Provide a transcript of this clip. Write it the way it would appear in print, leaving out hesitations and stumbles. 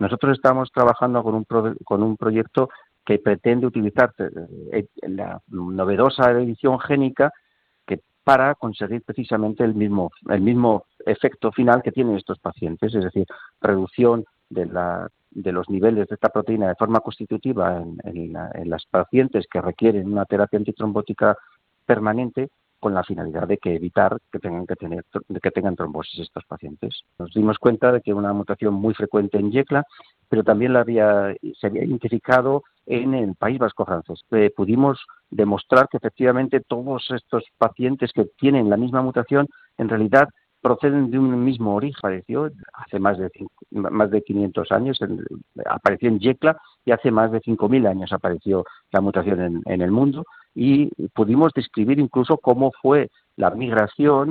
Nosotros estamos trabajando con un proyecto que pretende utilizar la novedosa edición génica para conseguir precisamente el mismo efecto final que tienen estos pacientes, es decir, reducción de los niveles de esta proteína de forma constitutiva en las pacientes que requieren una terapia antitrombótica permanente, con la finalidad de evitar que tengan trombosis estos pacientes. Nos dimos cuenta de que una mutación muy frecuente en YECLA, pero también se había identificado en el País Vasco francés. Pudimos demostrar que efectivamente todos estos pacientes que tienen la misma mutación en realidad proceden de un mismo origen. Apareció hace más de 500 años, apareció en YECLA, y hace más de 5.000 años apareció la mutación en el mundo, y pudimos describir incluso cómo fue la migración